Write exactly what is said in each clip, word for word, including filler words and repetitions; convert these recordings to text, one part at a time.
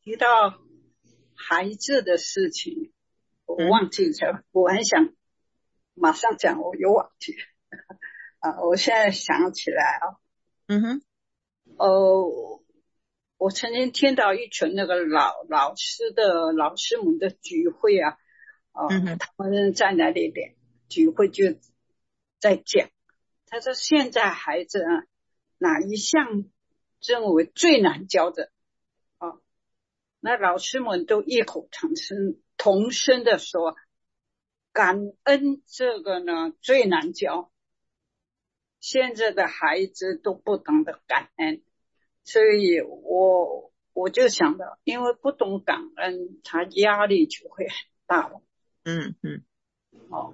提到孩子的事情，我忘记了，我很想马上讲，我又忘记啊！我现在想起来啊， 嗯哼， 哦，我曾经听到一群那个老老师的老师们的聚会啊，哦、 嗯哼， 他们在那里边聚会就在讲，他说现在孩子啊，哪一项认为最难教的啊？那老师们都异口同声同声的说，感恩这个呢最难教，现在的孩子都不懂得感恩，所以我我就想到，因为不懂感恩，他压力就会很大了。 嗯嗯， 哦，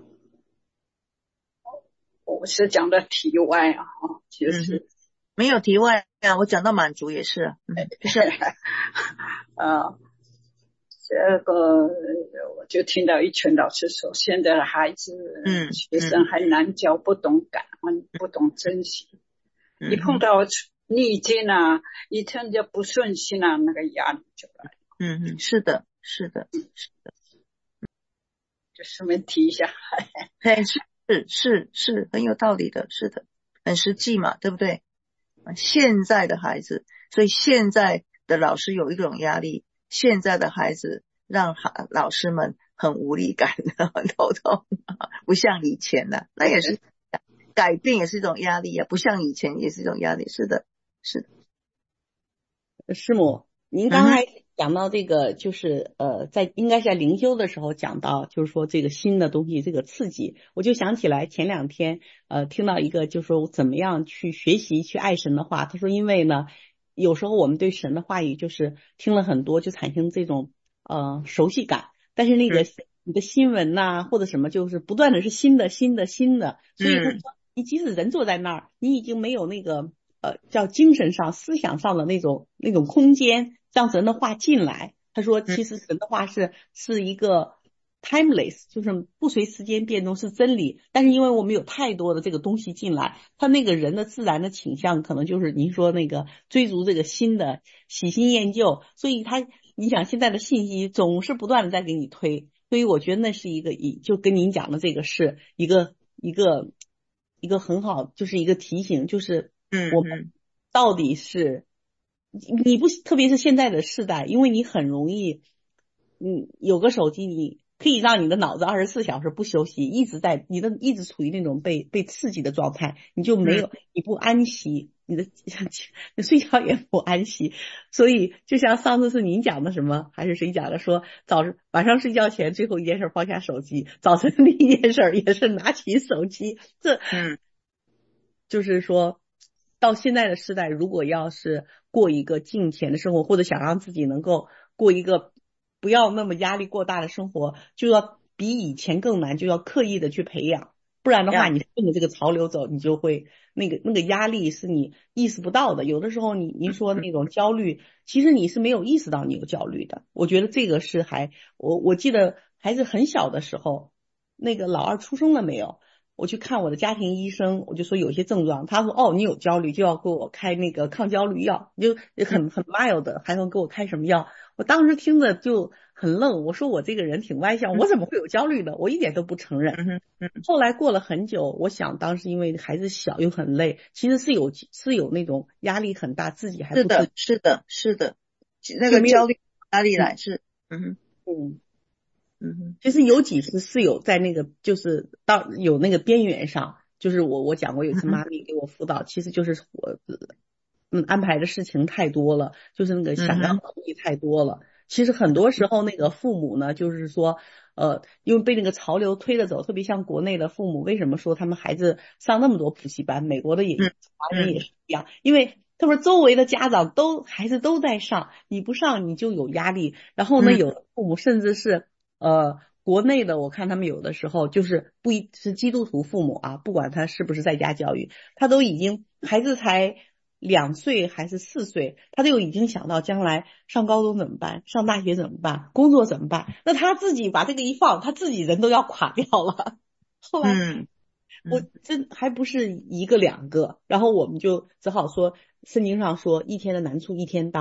我是讲的题外啊，哦，就嗯哼， 是没有题外啊，我讲到满足也是啊，嗯，就是呃，这个我就听到一群老师说，现在的孩子嗯学生还难教，不懂感恩，不懂珍惜，一嗯哼， 碰到逆境啊，一听就不顺心啊，那个压力就来了。 嗯哼，是的，是的，是的， 就顺便提一下。 嘿，是是是是很有道理的，是的，很实际嘛，对不对？现在的孩子，所以现在的老师有一种压力，现在的孩子让孩老师们很无力感，很头痛，不像以前了、那也是改变，也是一种压力啊，不像以前也是一种压力，是的，是的， 师母，您嗯哼， 刚才讲到这个，就是呃，在应该是在灵修的时候讲到，就是说这个新的东西，这个刺激，我就想起来前两天呃听到一个，就是说怎么样去学习去爱神的话。他说，因为呢，有时候我们对神的话语就是听了很多，就产生这种呃熟悉感，但是那个嗯你的新闻呐、或者什么，就是不断的是新的新的新的，所以他说嗯你即使人坐在那儿，你已经没有那个。呃，叫精神上、思想上的那种那种空间，让神的话进来。他说， 嗯其实神的话是是一个 timeless，就是不随时间变动，是真理。但是因为我们有太多的这个东西进来，他那个人的自然的倾向可能就是您说那个追逐这个新的、喜新厌旧，所以他你想现在的信息总是不断的在给你推，所以我觉得那是一个以就跟您讲的这个是一个一个一个很好，就是一个提醒，就是我们嗯到底是你不，特别是现在的世代，因为你很容易，嗯，有个手机，你可以让你的脑子二十四小时不休息，一直在你的一直处于那种被被刺激的状态，你就没有嗯你不安息，你的你睡觉也不安息，所以就像上次是您讲的什么，还是谁讲的说早上晚上睡觉前最后一件事放下手机，早晨第一件事也是拿起手机，这嗯就是说。到现在的时代，如果要是过一个金钱的生活，或者想让自己能够过一个不要那么压力过大的生活，就要比以前更难，就要刻意的去培养，不然的话， 呀， 你顺着这个潮流走，你就会那个那个压力是你意识不到的。有的时候你您说那种焦虑，其实你是没有意识到你有焦虑的。我觉得这个是还我我记得孩子很小的时候，那个老二出生了没有？我去看我的家庭医生，我就说有些症状，他说哦你有焦虑，就要给我开那个抗焦虑药，就很很 mild 的，还要给我开什么药？我当时听着就很愣，我说我这个人挺外向，我怎么会有焦虑呢？我一点都不承认。 嗯哼嗯后来过了很久，我想当时因为孩子小又很累，其实是有是有那种压力很大，自己还不自是的，是的，是的，那就没有个焦虑哪里嗯来？是，嗯哼嗯。 嗯哼其实有几次是有在那个就是到有那个边缘上，就是我我讲过有一次嗯哼妈咪给我辅导，其实就是我嗯安排的事情太多了，就是那个想要的嗯哼东西太多了。其实很多时候那个父母呢，就是说呃，因为被那个潮流推着走，特别像国内的父母，为什么说他们孩子上那么多补习班？美国的也嗯华人也嗯是一样，因为他们周围的家长都孩子都在上，你不上你就有压力。然后呢， 嗯有的父母甚至是呃，国内的我看他们有的时候就是不一是基督徒父母啊，不管他是不是在家教育，他都已经孩子才两岁还是四岁，他就已经想到将来上高中怎么办，上大学怎么办，工作怎么办？那他自己把这个一放，他自己人都要垮掉了。后来嗯我嗯真还不是一个两个，然后我们就只好说，圣经上说一天的难处一天当。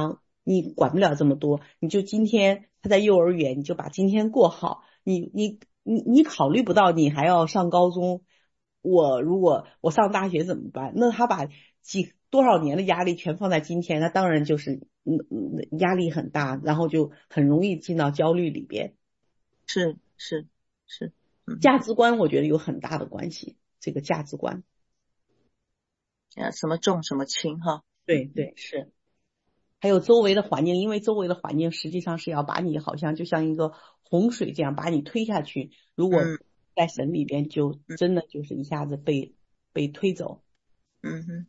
你管不了这么多，你就今天他在幼儿园，你就把今天过好，你你你你考虑不到你还要上高中，我如果我上大学怎么办？那他把几多少年的压力全放在今天，那当然就是嗯嗯压力很大，然后就很容易进到焦虑里边。 是是是，嗯， 价值观我觉得有很大的关系，这个价值观。 啊，什么重什么轻哈。 对对是。还有周围的环境，因为周围的环境实际上是要把你好像就像一个洪水这样把你推下去，如果在神里边就真的就是一下子被、嗯、被推走。 嗯哼，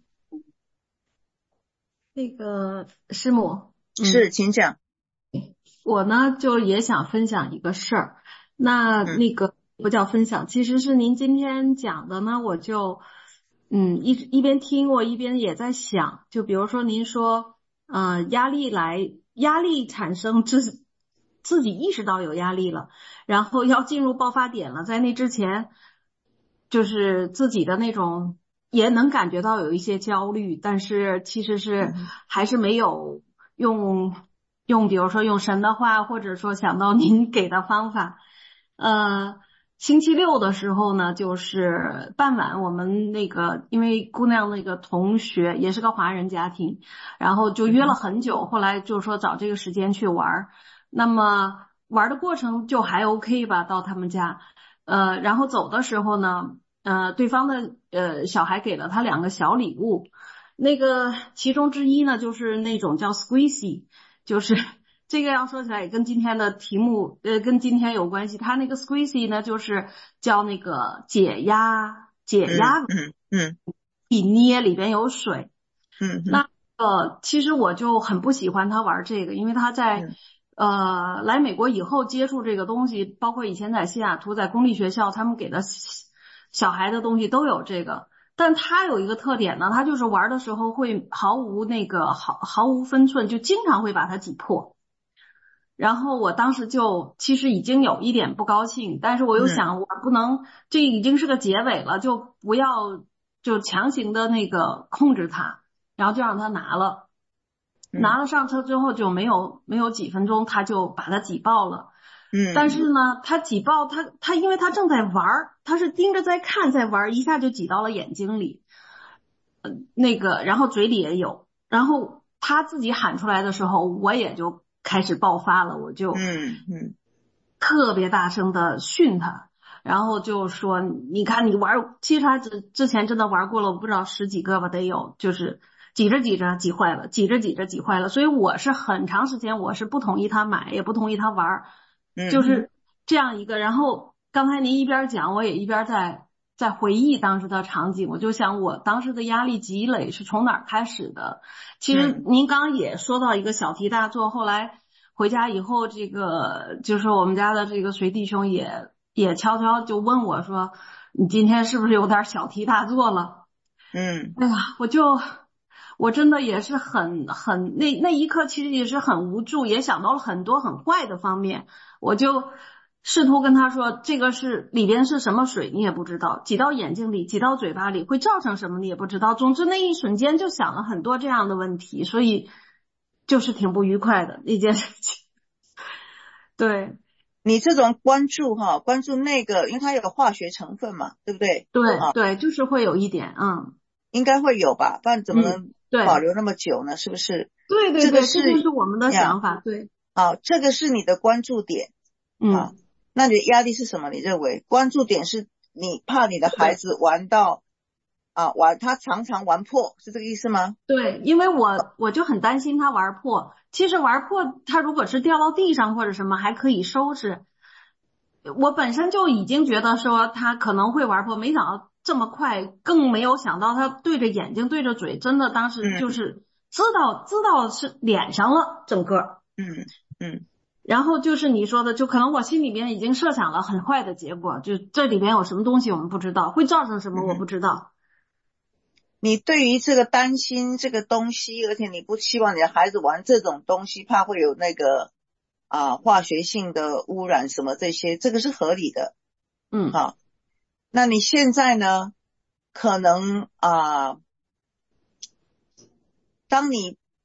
那个师母是，请讲。 我呢就也想分享一个事儿，那那个不叫分享，其实是您今天讲的呢，我就嗯一一边听我一边也在想，就比如说您说呃压力来压力产生自自己意识到有压力了，然后要进入爆发点了，在那之前就是自己的那种也能感觉到有一些焦虑，但是其实是还是没有用用比如说用神的话，或者说想到您给的方法。呃星期六的时候呢，就是傍晚我们那个因为姑娘那个同学也是个华人家庭，然后就约了很久，后来就说找这个时间去玩，那么玩的过程就还 OK 吧，到他们家呃然后走的时候呢呃对方的呃小孩给了他两个小礼物，那个其中之一呢就是那种叫 squeezy， 就是这个要说起来也跟今天的题目呃跟今天有关系，它那个 squeezy 呢就是叫那个解压解压嗯嗯一捏里边有水。 嗯， 那呃其实我就很不喜欢他玩这个，因为他在、嗯、呃来美国以后接触这个东西，包括以前在西雅图在公立学校他们给的小孩的东西都有这个，但他有一个特点呢，他就是玩的时候会毫无那个毫毫无分寸，就经常会把它挤破。然后我当时就其实已经有一点不高兴，但是我又想我不能，这已经是个结尾了，就不要就强行的那个控制他，然后就让他拿了，拿了上车之后就没有没有几分钟他就把他挤爆了。嗯，但是呢他挤爆他他因为他正在玩，他是盯着在看在玩，一下就挤到了眼睛里，呃那个然后嘴里也有，然后他自己喊出来的时候我也就开始爆发了，我就嗯嗯特别大声的训他，然后就说你看你玩，其实他之之前真的玩过了，我不知道十几个吧得有，就是挤着挤着挤坏了，挤着挤着挤坏了，所以我是很长时间我是不同意他买，也不同意他玩，就是这样一个。然后刚才您一边讲我也一边在在回忆当时的场景，我就想我当时的压力积累是从哪儿开始的。其实您刚刚也说到一个小题大做，后来回家以后这个就是我们家的这个随弟兄也也悄悄就问我说你今天是不是有点小题大做了。 嗯， 哎呀我就我真的也是很很那那一刻其实也是很无助，也想到了很多很坏的方面，我就试图跟他说这个是里边是什么水你也不知道，挤到眼睛里挤到嘴巴里会造成什么你也不知道，总之那一瞬间就想了很多这样的问题，所以就是挺不愉快的一件事情。对， 你这种关注哈，关注那个因为它有化学成分嘛，对不对？ 对、 啊、 对，就是会有一点嗯， 应该会有吧，不然怎么能对保留那么久呢？是不是？ 对对对， 这个是这就是我们的想法。对， 好，这个是你的关注点。好， 嗯， 那你的压力是什么？你认为关注点是你怕你的孩子玩到啊玩他常常玩破，是这个意思吗？ 对，因为我我就很担心他玩破，其实玩破他如果是掉到地上或者什么还可以收拾，我本身就已经觉得说他可能会玩破，没想到这么快，更没有想到他对着眼睛对着嘴，真的当时就是知道、嗯、知道是脸上了整个。 嗯嗯， 然后就是你说的，就可能我心里边已经设想了很坏的结果，就这里边有什么东西我们不知道，会造成什么我不知道。 你对于这个担心这个东西，而且你不期望你的孩子玩这种东西，怕会有那个啊化学性的污染什么这些，这个是合理的。 嗯， 好，那你现在呢？可能啊，当你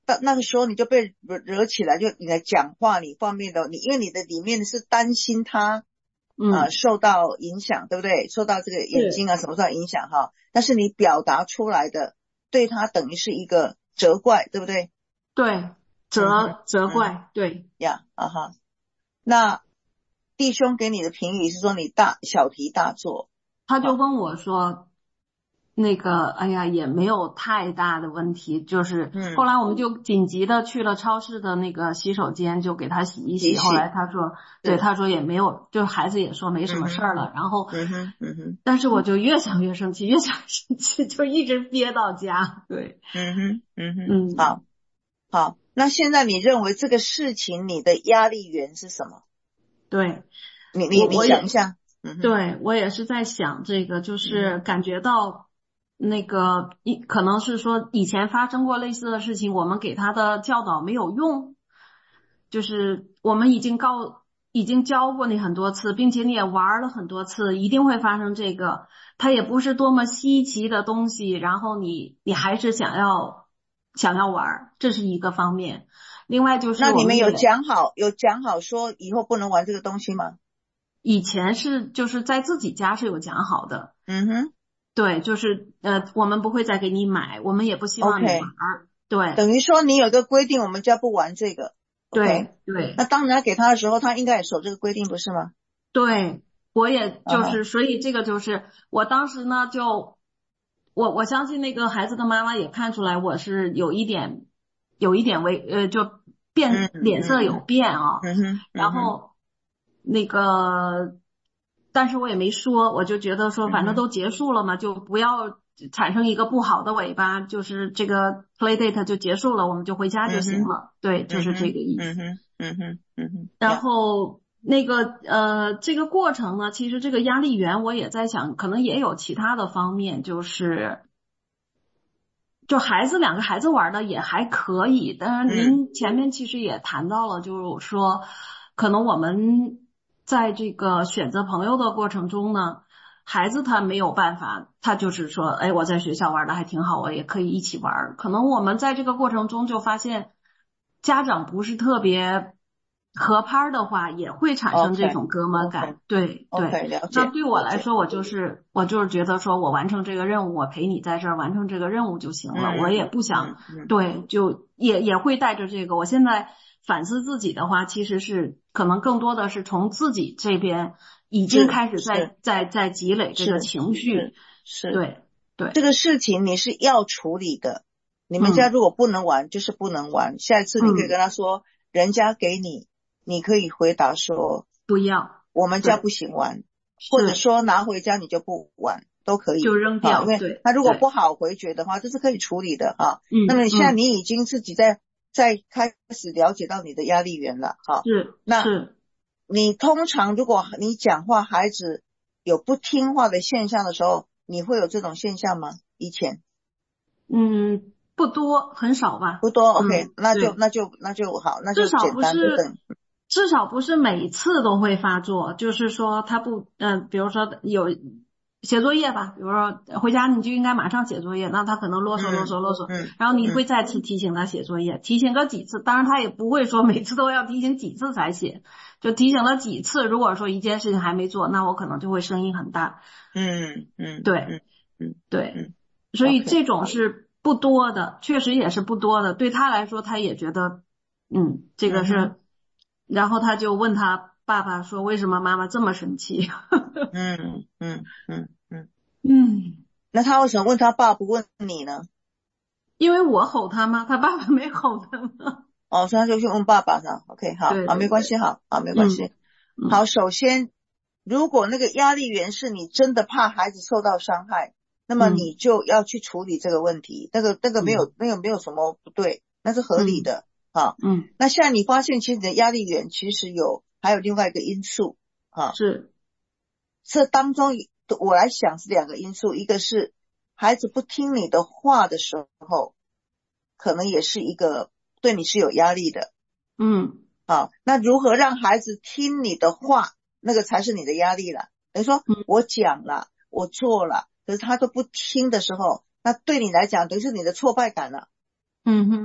到那个时候你就被惹惹起来，就你的讲话你方面的，你因为你的里面是担心他嗯、 呃受到影响，对不对？受到这个眼睛啊什么受到影响哈，但是你表达出来的对他等于是一个责怪，对不对？ 对，责、 嗯、 责怪，对呀啊哈。那弟兄给你的评语是说你大小题大做， 他就问我说，那个，哎呀，也没有太大的问题，就是嗯后来我们就紧急的去了超市的那个洗手间，就给他洗一洗。 洗洗后来他说，对，他说也没有，就孩子也说没什么事儿了。然后， 嗯哼嗯哼， 但是我就越想越生气，越想越生气，就一直憋到家。对， 嗯哼嗯哼， 嗯， 好，好。那现在你认为这个事情你的压力源是什么？ 对， 你你你我我也想一下。嗯哼， 对，我也是在想这个，就是感觉到那个一可能是说以前发生过类似的事情，我们给他的教导没有用，就是我们已经告已经教过你很多次，并且你也玩了很多次，一定会发生这个，它也不是多么稀奇的东西，然后你你还是想要想要玩，这是一个方面。另外就是那你们有我们也讲好有讲好说以后不能玩这个东西吗？ 以前是就是在自己家是有讲好的。 嗯哼， 对，就是呃，我们不会再给你买，我们也不希望你 OK 玩儿。对， 等于说你有个规定，我们家不玩这个。OK， 对，对， 那当然给他的时候，他应该也守这个规定，不是吗？ 对，我也就嗯哼是，所以这个就是我当时呢，就我我相信那个孩子的妈妈也看出来我是有一点有一点微呃，就变嗯脸色有变啊， 嗯哼， 然后那个，但是我也没说，我就觉得说反正都结束了嘛，就不要产生一个不好的尾巴，就是这个 play date 就结束了，我们就回家就行了。对，就是这个意思。 嗯哼嗯哼嗯哼， 然后那个呃，这个过程呢，其实这个压力源我也在想，可能也有其他的方面，就是就孩子两个孩子玩的也还可以，但是您前面其实也谈到了，就是说可能我们在这个选择朋友的过程中呢，孩子他没有办法，他就是说，哎，我在学校玩的还挺好，我也可以一起玩。可能我们在这个过程中就发现，家长不是特别合拍的话，也会产生这种隔膜感。 Okay, 对 OK 对， 了解。 那对我来说，我就是我就是觉得说我完成这个任务，我陪你在这儿完成这个任务就行了， 嗯我也不想、 嗯嗯对，就也也会带着这个。我现在反思自己的话，其实是可能更多的是从自己这边已经开始在在在积累这个情绪。 是， 对对， 这个事情你是要处理的。你们家如果不能玩，嗯、就是不能玩。下一次你可以跟他说，嗯、人家给你，你可以回答说不要， 我们家不行玩，或者说拿回家你就不玩。都可以， 就扔掉。 因为他如果不好回绝的话，这是可以处理的哈。 嗯， 那么你现在你已经自己在、嗯、在开始了解到你的压力源了哈。 是， 那是你通常如果你讲话孩子有不听话的现象的时候，你会有这种现象吗？以前？ 嗯，不多，很少吧。 不多 ，OK，、嗯、那就那就那就好，那就简单的等。 至少不是每次都会发作，就是说他不，嗯、呃，比如说有。写作业吧，比如说回家你就应该马上写作业，那他可能啰嗦啰嗦啰嗦， 嗯嗯、 然后你会再次提醒他写作业，嗯、提醒个几次，当然他也不会说每次都要提醒几次才写，就提醒了几次，如果说一件事情还没做，那我可能就会声音很大。 嗯嗯， 对， 嗯嗯对， 嗯， 所以这种是不多的，确实也是不多的，对他来说他也觉得，嗯，这个是， 嗯、 然后他就问他爸爸说为什么妈妈这么生气？ 嗯嗯嗯嗯嗯， 那他为什么问他爸不问你呢？ 因为我吼他吗？他爸爸没吼他吗？ 哦，所以他就去问爸爸呢。OK， 好， 对对对好，没关系，好，好，没关系。 嗯、 好，首先，如果那个压力源是你真的怕孩子受到伤害，那么你就要去处理这个问题。嗯、那个那个没有、嗯、那个没有什么不对，那是合理的。好、 嗯，嗯， 那现在你发现其实你的压力源其实有还有另外一个因素啊， 是这当中我来想是两个因素，一个是孩子不听你的话的时候，可能也是一个对你是有压力的。 嗯， 好，那如何让孩子听你的话，那个才是你的压力了。等于说我讲了，我做了，可是他都不听的时候，那对你来讲等于是你的挫败感了。 嗯哼，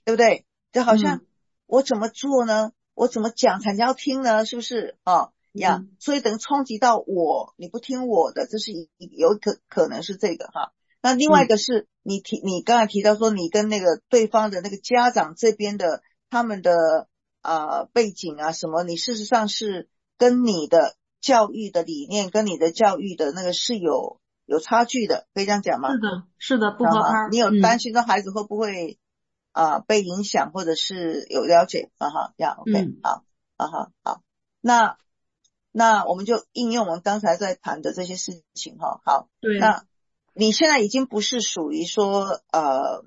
对不对？就好像嗯我怎么做呢？我怎么讲才要听呢？是不是啊？呀、 嗯所以等于冲击到我，你不听我的，这是一有可可能是这个哈。那另外一个是你提，你刚才提到说你跟那个对方的那个家长这边的他们的啊、呃、背景啊什么，你事实上是跟你的教育的理念跟你的教育的那个是有有差距的，可以这样讲吗？ 是的，是的，不知道吗？ 合拍儿。 你有担嗯心说孩子会不会啊、呃被影响，或者是有了解啊哈呀 OK 嗯好啊哈好，那那我们就应用我们刚才在谈的这些事情哈。好， 对， 那你现在已经不是属于说呃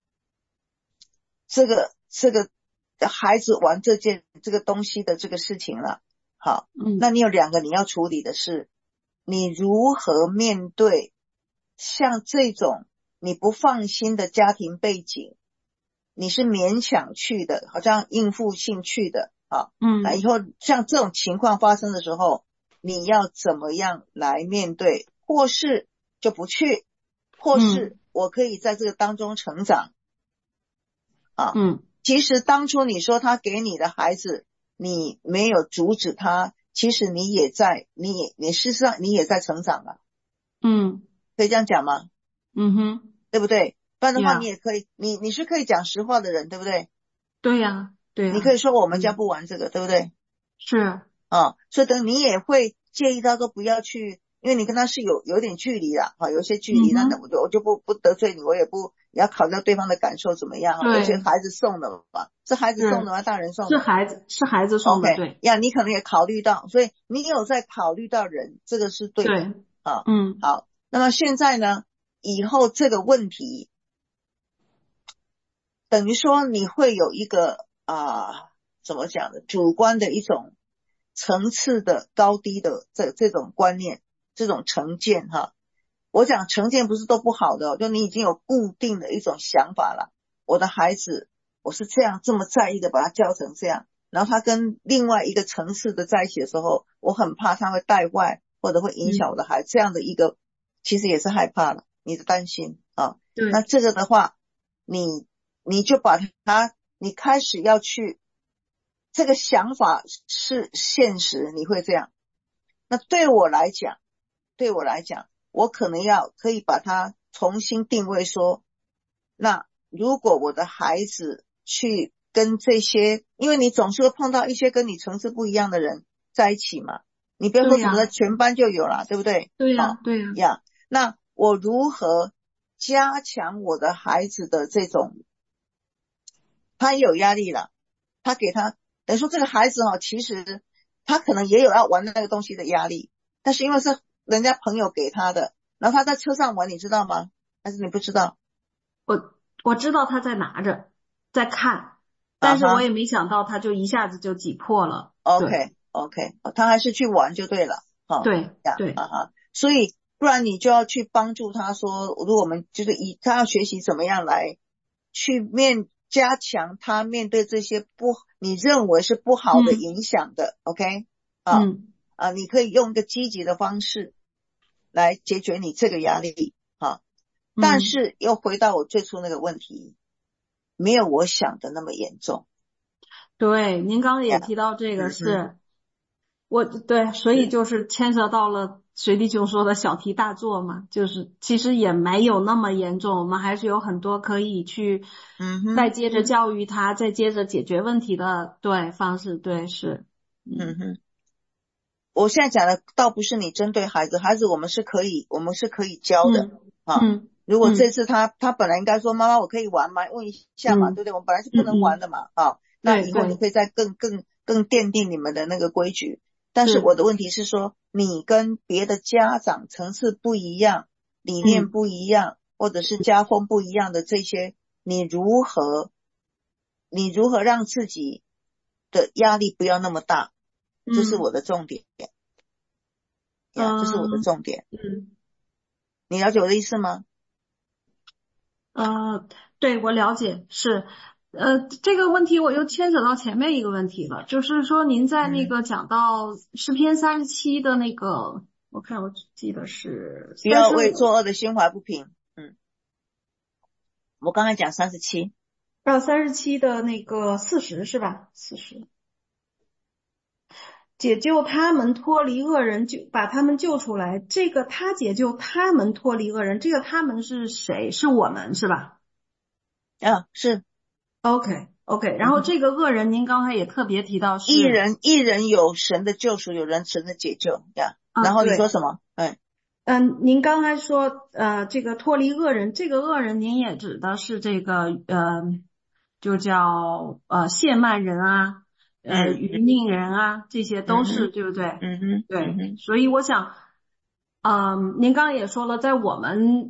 这个这个孩子玩这件这个东西的这个事情了。好，那嗯你有两个你要处理的是，你如何面对像这种你不放心的家庭背景，你是勉强去的，好像应付性去的啊。那嗯以后像这种情况发生的时候，你要怎么样来面对？或是就不去，或是嗯我可以在这个当中成长啊。 嗯其实当初你说他给你的孩子，你没有阻止他，其实你也在，你也你事实上你也在成长了， 嗯可以这样讲吗？ 嗯哼对不对？不然的话你呀， 也可以，你你是可以讲实话的人，对不对？ 对呀对你可呀， 以说我们家嗯不玩这个，对不对？ 是， 啊，所以等你也会介意到说不要去，因为你跟他是有有点距离的啊，有一些距离，那那嗯哼我就我就不不得罪你，我也不也要考虑到对方的感受怎么样啊，而且对， 孩子送的嘛，是孩子送的是吗？大人送的是孩子是孩子送的， ？OK 对呀，你可能也考虑到，所以你有在考虑到人，这个是对的对， 啊。 嗯好，那么现在呢，以后这个问题等于说你会有一个啊，怎么讲的，主观的一种层次的高低的这这种观念，这种成见哈。我讲成见不是都不好的、哦，就你已经有固定的一种想法了。我的孩子，我是这样这么在意的把他教成这样，然后他跟另外一个层次的在一起的时候，我很怕他会带坏或者会影响我的孩子，这样的一个其实也是害怕了，你的担心啊。 对， 那这个的话，你你就把它，你开始要去，这个想法是现实，你会这样。那对我来讲，对我来讲，我可能要可以把它重新定位说，那如果我的孩子去跟这些，因为你总是会碰到一些跟你层次不一样的人在一起嘛，你不要说对什么的呀全班就有了，对不对？ 对好呀对呀， 呀，那我如何加强我的孩子的这种，他也有压力了，他给他等于说这个孩子哈、哦，其实他可能也有要玩那个东西的压力，但是因为是人家朋友给他的，然后他在车上玩，你知道吗？还是你不知道？ 我我知道他在拿着在看， 啊但是我哈也没想到他就一下子就挤破了，对 ，OK OK，他还是去玩就对了，哈、哦， 对呀对， 啊哈，所以不然你就要去帮助他说，如果我们就是以他要学习怎么样来去面加强他面对这些不你认为是不好的嗯影响的 ，OK 啊嗯啊，你可以用一个积极的方式来解决你这个压力啊，但嗯， 是又回到我最初那个问题，没有我想的那么严重对，您刚刚也呀， 提到这个嗯哼， 是。我对，所以是， 就是牵涉到了水弟兄说的小题大做嘛，就是其实也没有那么严重，我们还是有很多可以去嗯哼， 再接着教育他，再接着解决问题的对方式，对是，嗯嗯哼。我现在讲的倒不是你针对孩子，孩子我们是可以，我们是可以教的嗯啊。 嗯如果这嗯次他他本来应该说妈妈我可以玩吗？问一下嘛， 嗯对不对？我们本来是不嗯能玩嗯， 的嘛，啊，那对对以后你可以再更更更奠定你们的那个规矩。但是是， 我的问题是说，你跟别的家长层次不一样，理念嗯不一样，或者是家风不一样的这些，你如何你如何让自己的压力不要那么大？这是我嗯的重点。呀，这是我的嗯重点， 嗯你了解我的意思吗？ 呃，对我了解是。呃，这个问题我又牵扯到前面一个问题了，就是说您在那嗯， 个讲到诗篇三十七的那个，我看我记得是不要三十五， 为作恶的心怀不平。嗯，我刚才讲三十七。 啊，三十七的那个四十是吧？四十。解救他们脱离恶人，就把他们救出来。这个他解救他们脱离恶人，这个他们是谁？是我们是吧？ 啊，是。 OK OK， 然后这个恶人，您刚才也特别提到是一人一人有神的救赎，有人神的解救呀。 啊、 然后你说什么？哎， 嗯，您刚才说呃，这个脱离恶人，这个恶人您也指的是这个呃，就叫呃谢曼人啊，呃嗯愚佞人啊，这些都是、 嗯对不对？ 嗯哼， 对， 嗯哼， 所以我想，嗯，您刚刚也说了，在我们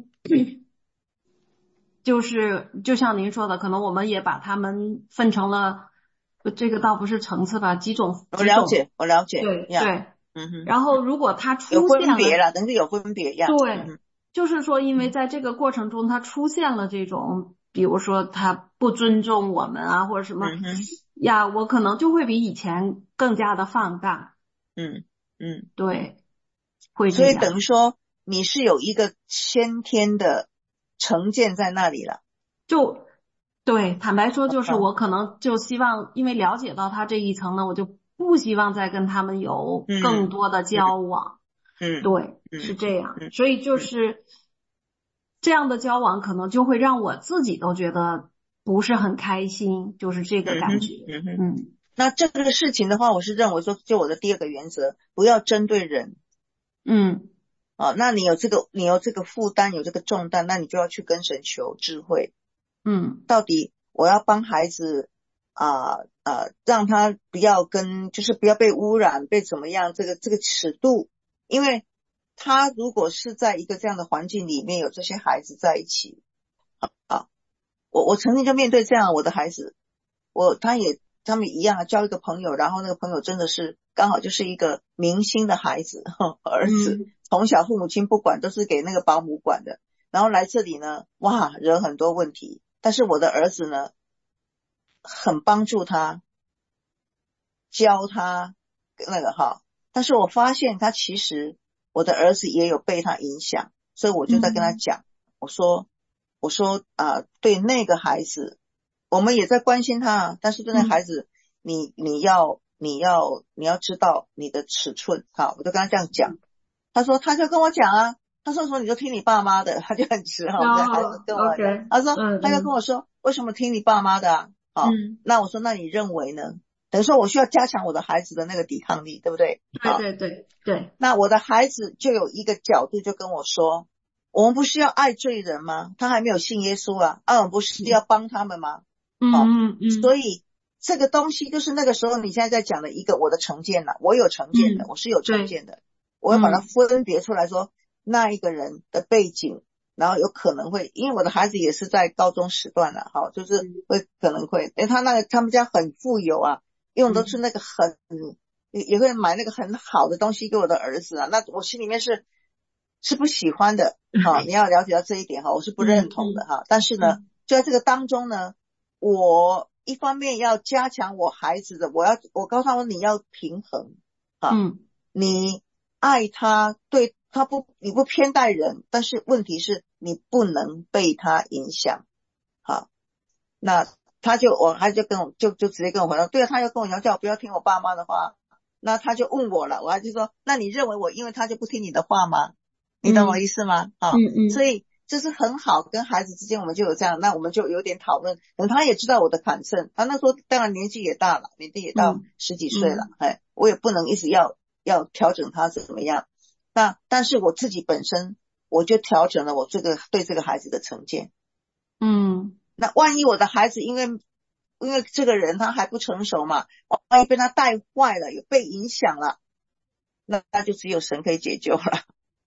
就是就像您说的，可能我们也把他们分成了，这个倒不是层次吧，几种我几种， 了解，我了解呀。 对对。 嗯哼， 然后如果他出有现了， 分别了，等于有分别呀。 对， 嗯哼， 就是说，因为在这个过程中，他出现了这种，比如说他不尊重我们啊，或者什么嗯哼， 呀，我可能就会比以前更加的放大， 嗯嗯， 对，会这所以样。 等于说你是有一个先天的成见在那里了。 就对，坦白说，就是嗯我可能就希望，因为了解到他这一层呢，我就不希望再跟他们有更多的交往。 嗯， 对， 嗯是这样。 嗯所以就是这样的交往，可能就会让我自己都觉得不是很开心，就是这个感觉。 嗯哼， 嗯那这个事情的话，我是认为说，就我的第二个原则，不要针对人。 嗯啊，那你有这个，你有这个负担，有这个重担，那你就要去跟神求智慧。 嗯到底我要帮孩子啊啊，让他不要跟，就是不要被污染，被怎么样？这个这个尺度，因为他如果是在一个这样的环境里面，有这些孩子在一起，啊，我我曾经就面对这样我的孩子，我他也他们一样交一个朋友，然后那个朋友真的是刚好就是一个明星的孩子，呵儿子。 嗯从小父母亲不管，都是给那个保姆管的，然后来这里呢，哇，惹很多问题。但是我的儿子呢，很帮助他，教他那个哈。但是我发现他其实我的儿子也有被他影响，所以我就在跟他讲，我说我说啊、呃，对那个孩子，我们也在关心他，但是对那孩子，你你要你要你要知道你的尺寸，好，我就跟他这样讲。他说他就跟我讲啊，他说说你就听你爸妈的，他就很直哈，我的孩子跟我讲， okay, 他说、 嗯、 他就跟我说为什么听你爸妈的啊？好、 嗯， 那我说那你认为呢？等于说我需要加强我的孩子的那个抵抗力，对不对？ 对对对对。 那我的孩子就有一个角度就跟我说，我们不是要爱罪人吗？他还没有信耶稣啊，啊我们不是要帮他们吗？ 嗯嗯嗯。 所以这个东西就是那个时候你现在在讲的一个我的成见了，我有成见的、嗯、我是有成见的，我会把它分别出来说、嗯、那一个人的背景，然后有可能会，因为我的孩子也是在高中时段了，好，就是会可能会，因为他那个他们家很富有啊，用的是那个很、嗯、也会买那个很好的东西给我的儿子啊，那我心里面是是不喜欢的啊，你要了解到这一点哈，我是不认同的哈、嗯，但是呢，就在这个当中呢，我一方面要加强我孩子的，我要我告诉他们你要平衡啊，嗯，你爱他，对他不你不偏待人，但是问题是你不能被他影响，好，那他就我孩子就跟我就就直接跟我回答，对啊，他要跟我讲叫我不要听我爸妈的话，那他就问我了，我还就说那你认为我因为他就不听你的话吗？你懂我意思吗？啊、嗯，嗯嗯，所以这是很好，跟孩子之间我们就有这样，那我们就有点讨论，可能他也知道我的坎胜，他那时候当然年纪也大了，年纪也到十几岁了，哎、嗯嗯，我也不能一直要要调整他怎么样，那但是我自己本身我就调整了我这个对这个孩子的成见，嗯，那万一我的孩子因为因为这个人他还不成熟嘛，万一被他带坏了，有被影响了，那那就只有神可以解救了。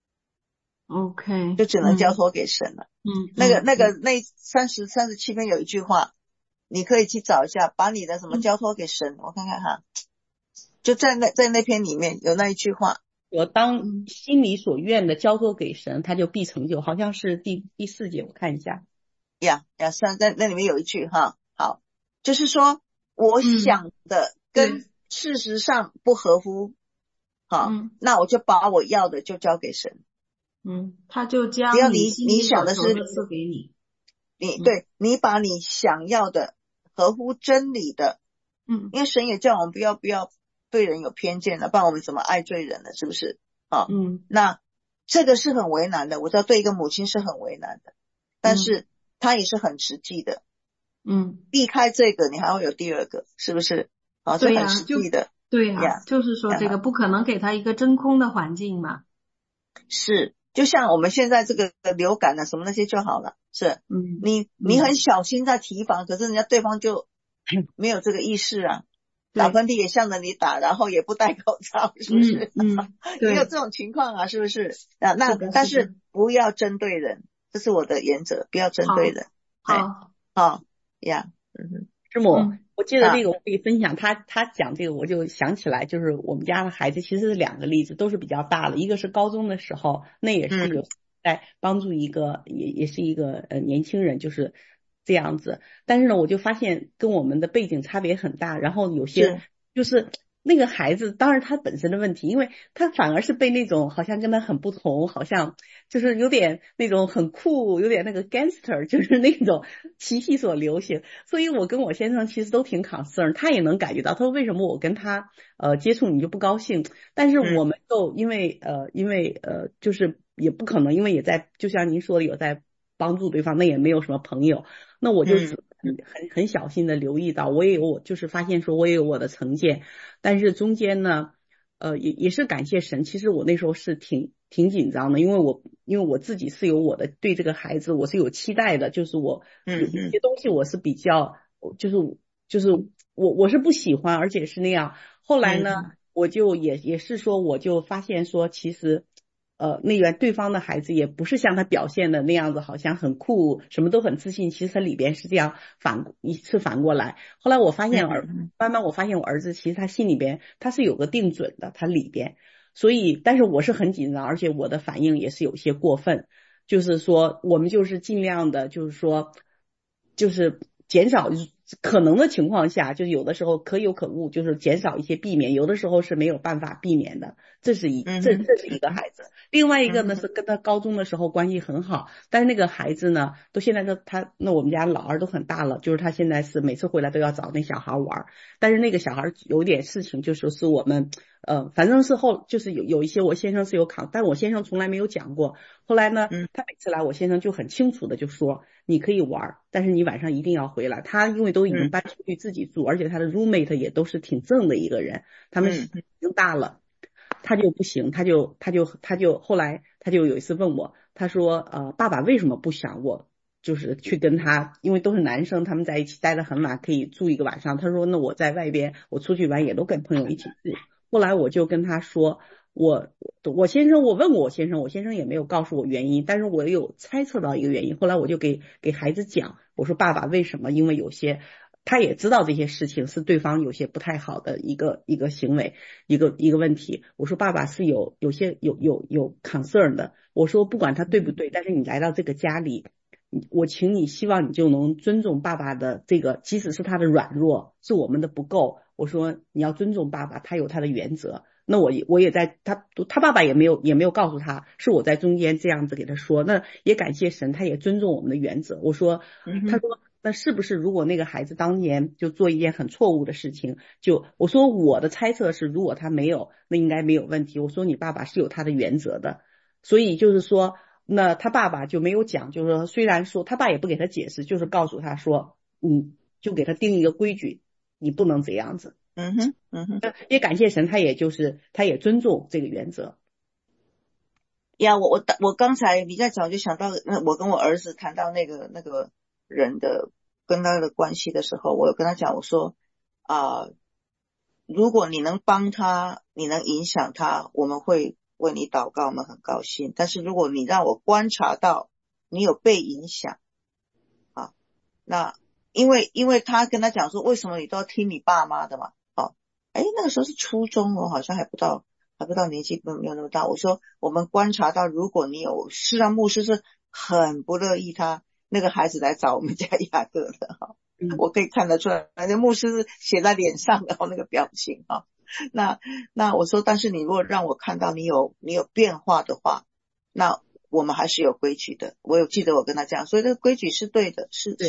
OK， 就只能交托给神了。嗯，那个、嗯、那个那三十三十七篇有一句话，你可以去找一下，把你的什么交托给神，嗯、我看看哈，就在那在那篇里面有那一句话， 我当心里所愿的交托给神，他就必成就，好像是第第四节，我看一下。 呀呀，三在那里面有一句哈，好，就是说我想的跟事实上不合乎，好、嗯，那我就把我要的就交给神。 嗯，他就将只要你你想的是赐给你， 你对你把你想要的合乎真理的。 嗯， 因为神也叫我们不要不要对人有偏见了，不然我们怎么爱罪人呢？是不是？啊， 嗯， 那这个是很为难的，我知道对一个母亲是很为难的，但是他也是很实际的。 嗯， 避开这个，你还会有第二个，是不是？啊，这很实际的。 对呀、啊，就是说这个不可能给他一个真空的环境嘛。 是，就像我们现在这个流感啊什么那些就好了，是， 嗯， 你你很小心在提防，可是人家对方就没有这个意识啊，打喷嚏也向着你打，然后也不戴口罩，是不是？ 嗯，嗯也有这种情况啊，是不是？啊，那但是不要针对人，这是我的原则，不要针对人。 好， 好呀，嗯， 师母。 嗯我记得这个我可以分享，他他讲这个我就想起来，就是我们家的孩子其实是两个例子，都是比较大的，一个是高中的时候，那也是有在帮助一个、嗯、也也是一个呃年轻人，就是这样子。但是呢，我就发现跟我们的背景差别很大，然后有些就是那个孩子，当然他本身的问题，因为他反而是被那种好像跟他很不同，好像就是有点那种很酷，有点那个 gangster， 就是那种气息所流行。所以我跟我先生其实都挺 concern， 他也能感觉到，他说为什么我跟他呃接触你就不高兴？但是我们就因为呃因为呃就是也不可能，因为也在就像您说的有在帮助对方，那也没有什么朋友，那我就只很很小心的留意到，我也有我就是发现说我也有我的成见，但是中间呢，呃也也是感谢神，其实我那时候是挺挺紧张的，因为我因为我自己是有我的对这个孩子我是有期待的，就是我有一些东西我是比较就是就是我我是不喜欢，而且是那样。后来呢，我就也也是说，我就发现说，其实。呃，那个对方的孩子也不是像他表现的那样子，好像很酷，什么都很自信。其实他里边是这样反一次反过来。后来我发现儿，慢慢我发现我儿子其实他心里边他是有个定准的，他里边。所以，但是我是很紧张，而且我的反应也是有些过分。就是说，我们就是尽量的，就是说，就是减少可能的情况下，就是有的时候可有可无，就是减少一些避免，有的时候是没有办法避免的。这是一这这是一个孩子，另外一个呢是跟他高中的时候关系很好，但是那个孩子呢，都现在都他那我们家老二都很大了，就是他现在是每次回来都要找那小孩玩，但是那个小孩有点事情，就是是我们呃反正是后就是有有一些我先生是有扛，但我先生从来没有讲过。后来呢，他每次来我先生就很清楚的就说你可以玩，但是你晚上一定要回来。他因为都已经搬出去自己住，而且他的 roommate 也都是挺正的一个人，他们已经大了。他就不行，他就他就他就后来他就有一次问我，他说呃爸爸为什么不想我就是去跟他，因为都是男生，他们在一起待得很晚，可以住一个晚上。他说那我在外边我出去玩也都跟朋友一起住。后来我就跟他说，我我先生我问过我先生，我先生也没有告诉我原因，但是我有猜测到一个原因。后来我就给给孩子讲，我说爸爸为什么，因为有些他也知道这些事情是对方有些不太好的一个一个行为，一个一个问题。我说爸爸是有有些有有有 concern 的。我说不管他对不对，但是你来到这个家里，我请你希望你就能尊重爸爸的这个，即使是他的软弱，是我们的不够。我说你要尊重爸爸，他有他的原则。那我我也在他他爸爸也没有也没有告诉他，是我在中间这样子给他说。那也感谢神，他也尊重我们的原则。我说，他说。那是不是如果那个孩子当年就做一件很错误的事情，就我说我的猜测是，如果他没有，那应该没有问题。我说你爸爸是有他的原则的，所以就是说，那他爸爸就没有讲，就是说虽然说他爸也不给他解释，就是告诉他说，嗯，就给他定一个规矩，你不能这样子。 嗯哼，嗯哼， 也感谢神，他也就是他也尊重这个原则。 呀，我我我刚才你在讲，就想到那我跟我儿子谈到那个那个人的跟他的关系的时候，我有跟他讲，我说啊、呃，如果你能帮他，你能影响他，我们会为你祷告，我们很高兴。但是如果你让我观察到你有被影响啊，那因为因为他跟他讲说，为什么你都要听你爸妈的嘛？哦，哎，那个时候是初中哦，好像还不到。还不到年纪没有那么大，我说我们观察到，如果你有，事实上牧师是很不乐意他那个孩子来找我们家雅各的哈、嗯，我可以看得出来，那牧师是写在脸上的那个表情哈。那那我说，但是你如果让我看到你有你有变化的话，那我们还是有规矩的。我有记得我跟他讲，所以这个规矩是对的，是是的。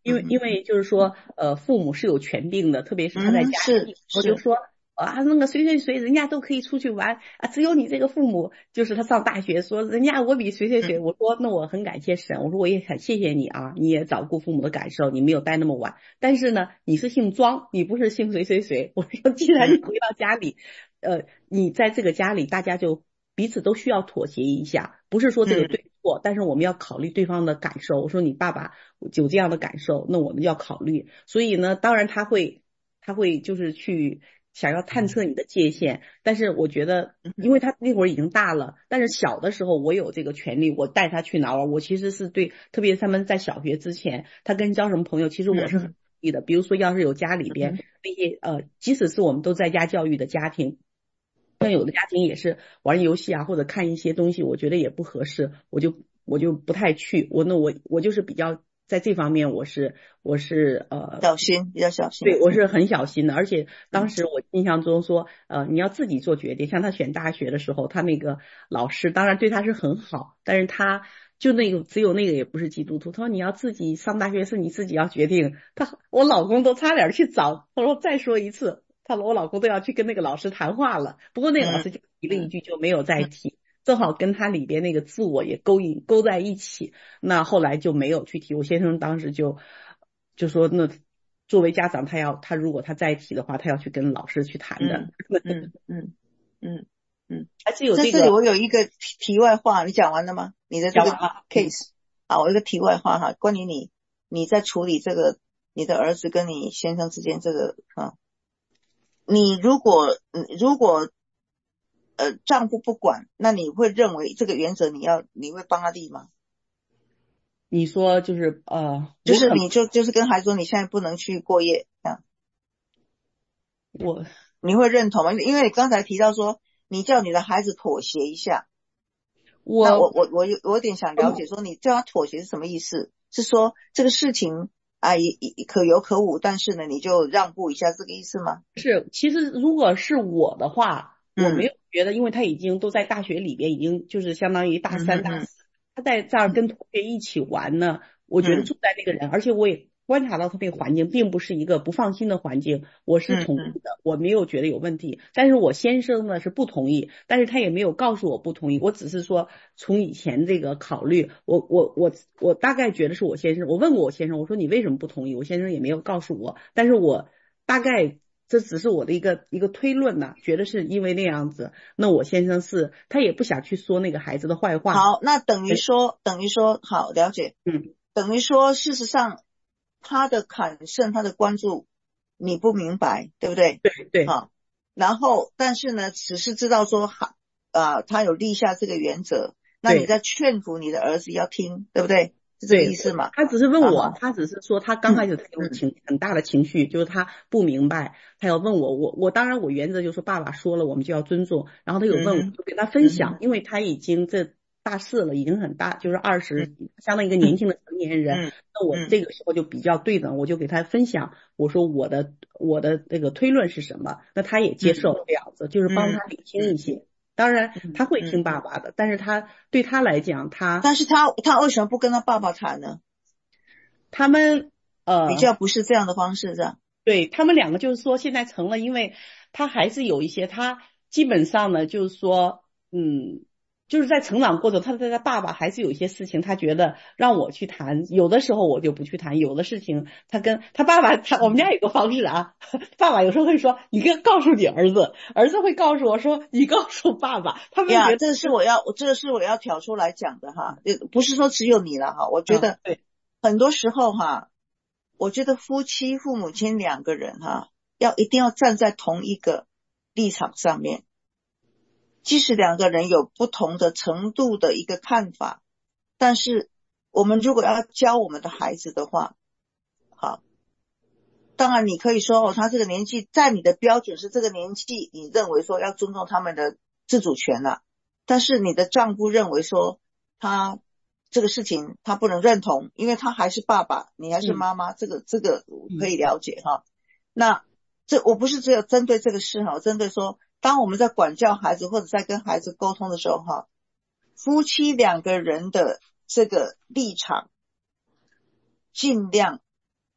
因为因为就是说，呃，父母是有权柄的，特别是他在家里，我就说啊，那个谁谁谁，人家都可以出去玩啊，只有你这个父母，就是他上大学说人家我比谁谁谁，我说那我很感谢神，我说我也很谢谢你啊，你也照顾父母的感受，你没有待那么晚，但是呢，你是姓庄，你不是姓谁谁谁，我说既然你回到家里，呃，你在这个家里，大家就彼此都需要妥协一下，不是说这个对错，但是我们要考虑对方的感受。我说你爸爸有这样的感受，那我们要考虑。所以呢，当然他会，他会就是去想要探测你的界限，但是我觉得，因为他那会儿已经大了，但是小的时候我有这个权利，我带他去哪玩，我其实是对，特别是他们在小学之前，他跟交什么朋友，其实我是很同意的。比如说，要是有家里边那些呃，即使是我们都在家教育的家庭。像有的家庭也是玩游戏啊，或者看一些东西，我觉得也不合适，我就我就不太去。我那我我就是比较在这方面，我是我是呃小心，比较小心。 对，我是很小心的。而且当时我印象中说，呃，你要自己做决定。像他选大学的时候，他那个老师当然对他是很好，但是他就那个只有那个也不是基督徒。他说你要自己上大学是你自己要决定。他我老公都差点去找，他说再说一次。他说我老公都要去跟那个老师谈话了，不过那个老师就提了一句就没有再提，正好跟他里边那个自我也勾引勾在一起，那后来就没有去提。我先生当时就就说，那作为家长，他要他如果他再提的话，他要去跟老师去谈的。 嗯嗯嗯嗯， 还是有这个。 这里我有一个题外话，你讲完了吗？你的这个 case 啊，我有一个题外话哈，关于你你在处理这个你的儿子跟你先生之间这个啊。你如果如果呃丈夫不管，那你会认为这个原则你要你会帮他立吗？ 你说就是呃， 就是你就就是跟孩子说你现在不能去过夜这样， 我你会认同吗？因为你刚才提到说你叫你的孩子妥协一下， 我那我我我有我有点想了解说你叫他妥协是什么意思？是说这个事情啊，也也可有可无，但是呢，你就让步一下，这个意思吗？ 是，其实如果是我的话，我没有觉得，因为他已经都在大学里边，已经就是相当于大三、大四，他在这儿跟同学一起玩呢。我觉得住在那个人，而且我也观察到他那个环境并不是一个不放心的环境，我是同意的，我没有觉得有问题。但是我先生呢是不同意，但是他也没有告诉我不同意，我只是说从以前这个考虑，我我我我大概觉得是我先生，我问过我先生，我说你为什么不同意？我先生也没有告诉我，但是我大概这只是我的一个一个推论呐、啊，觉得是因为那样子。那我先生是他也不想去说那个孩子的坏话。 好，那等于说等于说好了解， 嗯。 等于说事实上他的砍胜他的关注你不明白，对不对？ 对对。 啊，然后但是呢只是知道说啊他有立下这个原则，那你在劝服你的儿子要听，对不对？是这个意思吗？ 他只是问我、啊、他只是说他刚开始有情、嗯、很大的情绪，就是他不明白，他要问我，我我当然我原则就是说爸爸说了我们就要尊重，然后他有问我就给他分享、嗯、因为他已经这大四了，已经很大，就是二十、嗯、相当于一个年轻的成年人、嗯、那我这个时候就比较对等，我就给他分享，我说我的我的这个推论是什么，那他也接受这样子、嗯、就是帮他理清一些、嗯、当然他会听爸爸的、嗯、但是他对他来讲他但是他他为什么不跟他爸爸谈呢？ 他们呃比较不是这样的方式，这样对他们两个就是说现在成了，因为他还是有一些他基本上呢就是说嗯就是在成长过程，他的他爸爸还是有一些事情他觉得让我去谈，有的时候我就不去谈，有的事情他跟他爸爸他我们家有个方式啊，爸爸有时候会说你跟告诉你儿子，儿子会告诉我说你告诉爸爸，他们呀，这是我要这个是我要挑出来讲的哈，不是说只有你了哈，我觉得对很多时候哈，我觉得夫妻父母亲两个人哈，要一定要站在同一个立场上面。即使两个人有不同的程度的一个看法，但是我们如果要教我们的孩子的话，好，当然你可以说哦，他这个年纪，在你的标准是这个年纪，你认为说要尊重他们的自主权了，但是你的丈夫认为说他这个事情他不能认同，因为他还是爸爸，你还是妈妈，嗯、这个这个可以了解哈。那这我不是只有针对这个事哈，针对说。当我们在管教孩子或者在跟孩子沟通的时候哈，夫妻两个人的这个立场尽量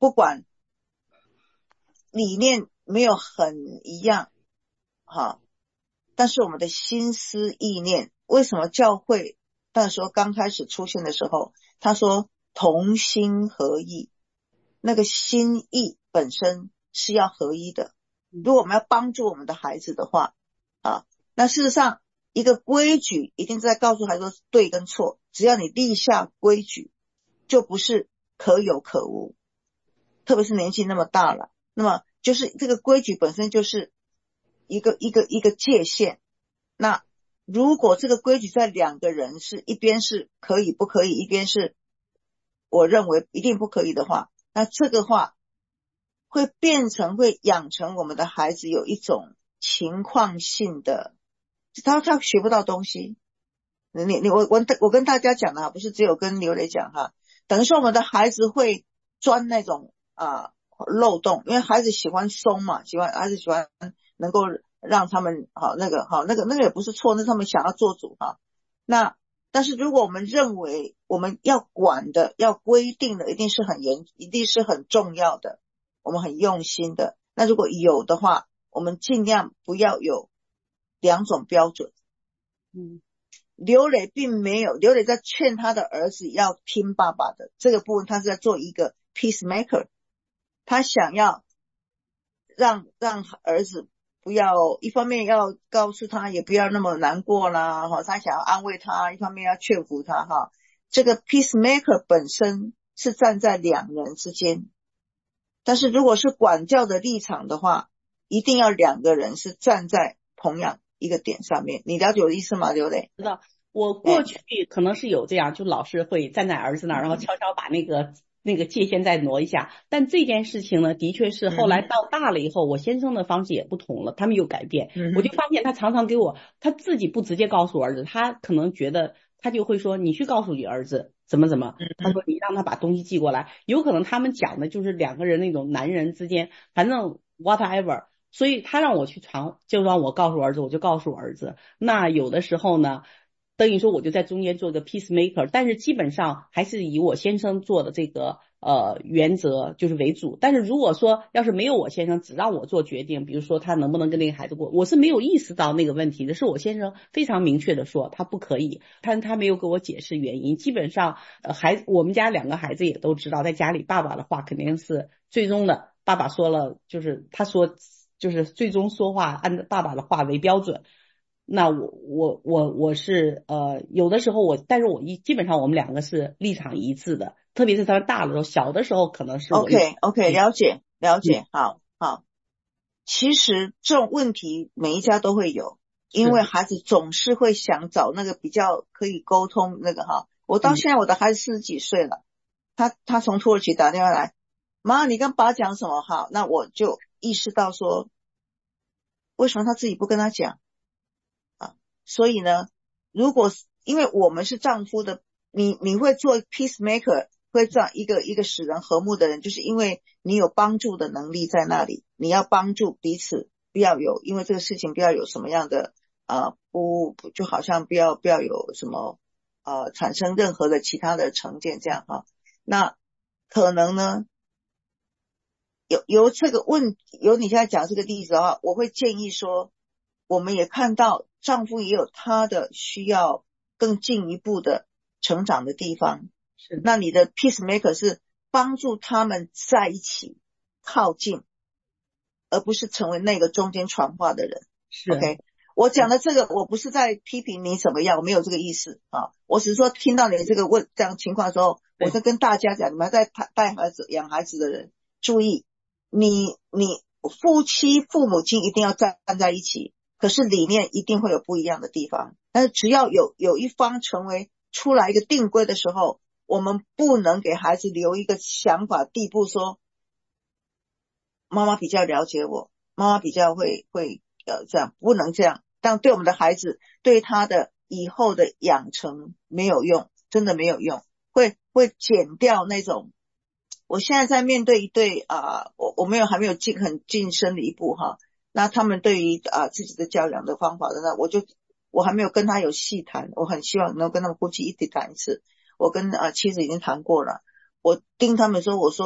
不管理念没有很一样哈，但是我们的心思意念，为什么教会那时候刚开始出现的时候，他说同心合意，那个心意本身是要合一的。如果我们要帮助我们的孩子的话啊，那事实上一个规矩一定在告诉孩子说对跟错，只要你立下规矩，就不是可有可无。特别是年纪那么大了，那么就是这个规矩本身就是一个一个一个界限。那如果这个规矩在两个人是一边是可以不可以，一边是我认为一定不可以的话，那这个话会变成会养成我们的孩子有一种情况性的，他他学不到东西。你你我我我跟大家讲的不是只有跟刘磊讲哈，等于说我们的孩子会钻那种啊漏洞，因为孩子喜欢松嘛，喜欢孩子喜欢能够让他们好那个好那个那个也不是错，那是他们想要做主哈。那但是如果我们认为我们要管的要规定的一定是很严一定是很重要的，我们很用心的，那如果有的话，我们尽量不要有两种标准。嗯，刘磊并没有，刘磊在劝他的儿子要听爸爸的这个部分，他是在做一个 peacemaker， 他想要让让儿子不要一方面要告诉他也不要那么难过啦，他想要安慰他，一方面要劝服他哈。这个 peacemaker 本身是站在两人之间，但是如果是管教的立场的话，一定要两个人是站在同样一个点上面。你了解我的意思吗，刘磊？ 知道。我过去可能是有这样，就老是会站在儿子那儿，然后悄悄把那个那个界限再挪一下。但这件事情呢，的确是后来到大了以后，我先生的方式也不同了，他们有改变。我就发现他常常给我，他自己不直接告诉儿子，他可能觉得他就会说，你去告诉你儿子怎么怎么。他说你让他把东西寄过来，有可能他们讲的就是两个人那种男人之间，反正 whatever。所以他让我去传，就让我告诉儿子，我就告诉儿子。那有的时候呢，等于说我就在中间做个 peacemaker， 但是基本上还是以我先生做的这个呃原则就是为主。但是如果说要是没有我先生，只让我做决定，比如说他能不能跟那个孩子过，我是没有意识到那个问题的，是我先生非常明确的说他不可以，但他没有给我解释原因。基本上呃孩我们家两个孩子也都知道，在家里爸爸的话肯定是最终的，爸爸说了就是他说就是最终说话按照爸爸的话为标准。那我我我我是呃有的时候我，但是我一基本上我们两个是立场一致的，特别是他们大的时候，小的时候可能是我 OK OK 了解了解，好好。其实这种问题每一家都会有，因为孩子总是会想找那个比较可以沟通那个哈。我到现在我的孩子四十几岁了，他他从土耳其打电话来，妈你跟爸讲什么哈？那我就意识到说，为什么他自己不跟他讲？所以呢，如果因为我们是丈夫的，你你会做 peacemaker， 会这样一个一个使人和睦的人，就是因为你有帮助的能力在那里，你要帮助彼此，不要有因为这个事情不要有什么样的呃不就好像不要不要有什么呃产生任何的其他的成见这样哈。那可能呢，由由这个问由你现在讲这个例子的话，我会建议说，我们也看到丈夫也有他的需要更进一步的成长的地方，是那你的 peacemaker 是帮助他们在一起靠近，而不是成为那个中间传话的人。是 OK， 我讲的这个我不是在批评你怎么样，我没有这个意思啊，我只是说听到你这个问这样情况的时候，我在跟大家讲，你们在带孩子养孩子的人注意，你你夫妻父母亲一定要站在一起，可是理念一定会有不一样的地方，但是只要有有一方成为出来一个定规的时候，我们不能给孩子留一个想法地步说妈妈比较了解我，妈妈比较会会呃这样，不能这样，但对我们的孩子对他的以后的养成没有用，真的没有用，会会减掉那种。我现在在面对一对啊、呃，我我没有还没有进很晋升的一步哈，那他们对于啊、呃、自己的教养的方法的呢，我就我还没有跟他有细谈，我很希望能跟他们夫妻一起谈一次。我跟啊、呃、妻子已经谈过了，我盯他们说，我说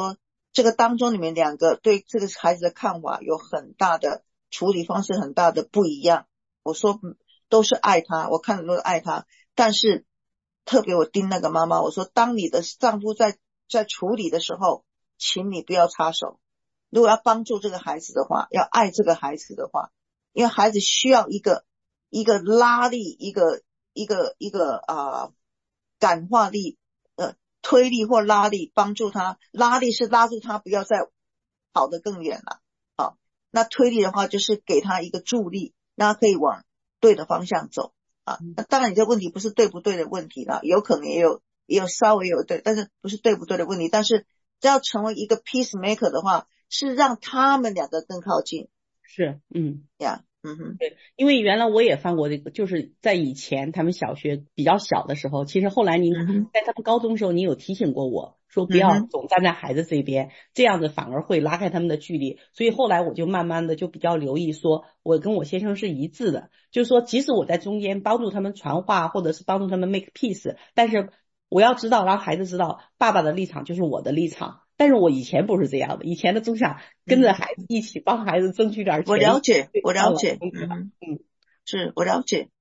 这个当中你们两个对这个孩子的看法有很大的处理方式很大的不一样。我说都是爱他，我看的都是爱他，但是特别我盯那个妈妈，我说当你的丈夫在在处理的时候，请你不要插手。如果要帮助这个孩子的话，要爱这个孩子的话，因为孩子需要一个一个拉力，一个一个一个啊、呃、感化力，呃推力或拉力，帮助他。拉力是拉住他不要再跑得更远了，好，那推力的话就是给他一个助力，让他可以往对的方向走啊。那当然你这个问题不是对不对的问题啦，有可能也有也有稍微有对，但是不是对不对的问题。但是要成为一个 peacemaker 的话，是让他们两个更靠近。 是，嗯呀，嗯哼， 对，因为原来我也犯过这个，就是在以前他们小学比较小的时候，其实后来您在他们高中的时候，您有提醒过我说不要总站在孩子这边，这样子反而会拉开他们的距离。所以后来我就慢慢的就比较留意说，我跟我先生是一致的，就是说即使我在中间帮助他们传话，或者是帮助他们 make peace， 但是我要知道，让孩子知道爸爸的立场就是我的立场。但是我以前不是这样的，以前的总想跟着孩子一起帮孩子争取点权利。 我了解，我了解， 嗯嗯， 是我了解。